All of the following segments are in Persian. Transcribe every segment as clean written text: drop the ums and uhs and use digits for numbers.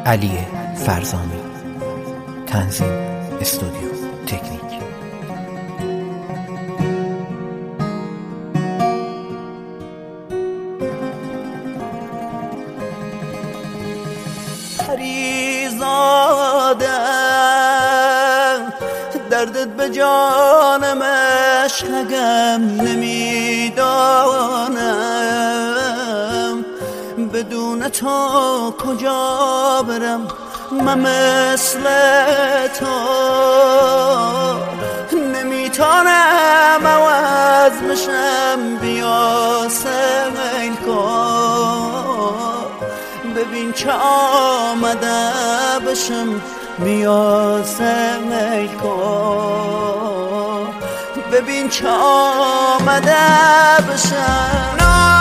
علی فرزامی. تنظیم استودیو تکنیک. پریزاده دردت به جانم عشقم نمیدانم، بدون تو کجا برم من مثل تو، نمیتونم عوض بشم بیا سیل کن، ببین چه آمده بشم بیا سیل کن، ببین چه آمده بشم.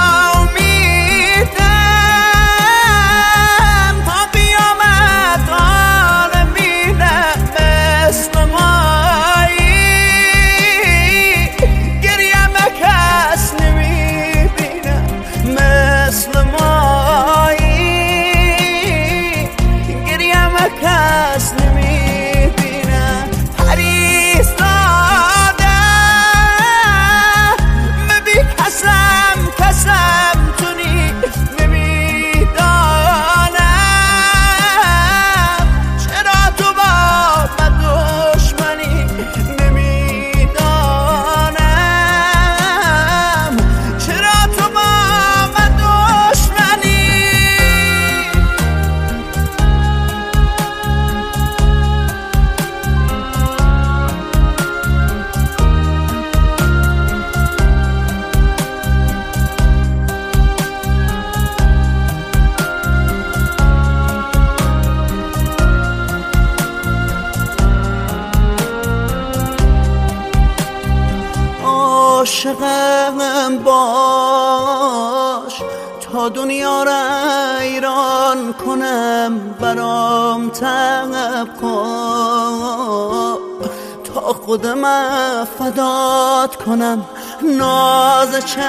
عاشقم باش تا دنیا را ایران کنم، برام طلب کن تا خودم فدات کنم، ناز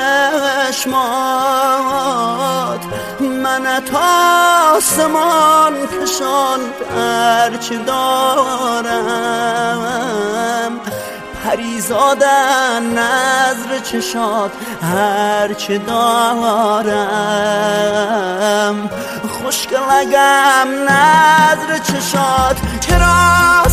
چشمات من تا آسمان کشاند هرچه دارم، پریزادن نظر چشات هرچه دارم، خوشگلگم نظر چشات چرا